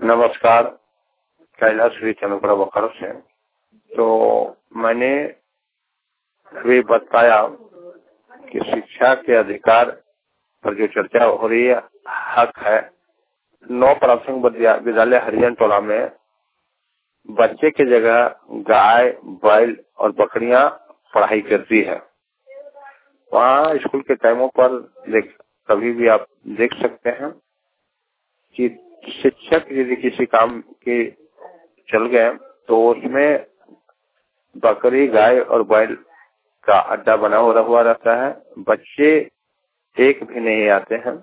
नमस्कार, कैलाश श्री चंद्रपुरा बोकारो से। तो मैंने अभी बताया कि शिक्षा के अधिकार पर जो चर्चा हो रही है, हक है। 9 प्राथमिक विद्यालय हरिजन टोला में बच्चे की जगह गाय, बैल और बकरियां पढ़ाई करती है। वहाँ स्कूल के टाइमों पर कभी भी आप देख सकते हैं कि शिक्षक यदि किसी काम के चल गए तो उसमें बकरी, गाय और बैल का अड्डा बना हुआ रहता है। बच्चे एक भी नहीं आते हैं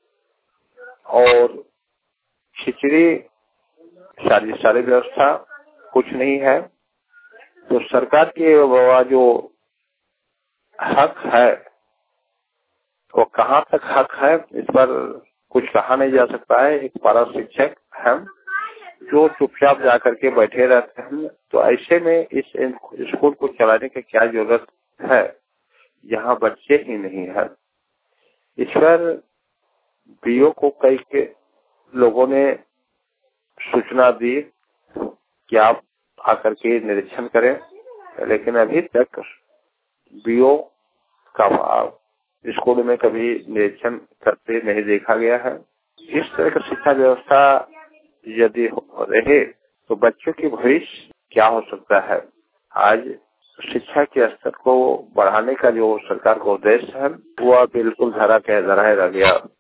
और खिचड़ी सारी व्यवस्था कुछ नहीं है। तो सरकार के जो हक है वो कहाँ तक हक है, इस पर कुछ कहा नहीं जा सकता है। एक पारा शिक्षक हैं जो चुपचाप जाकर के बैठे रहते हैं। तो ऐसे में इस स्कूल को चलाने की क्या जरूरत है, यहाँ बच्चे ही नहीं है। इस पर बीओ को कई के लोगों ने सूचना दी कि आप आकर के निरीक्षण करें, लेकिन अभी तक बीओ का स्कूल में कभी निरीक्षण करते नहीं देखा गया है। इस तरह की शिक्षा व्यवस्था यदि रहे तो बच्चों की भविष्य क्या हो सकता है। आज शिक्षा के स्तर को बढ़ाने का जो सरकार का उद्देश्य है वह बिल्कुल धरा रह गया।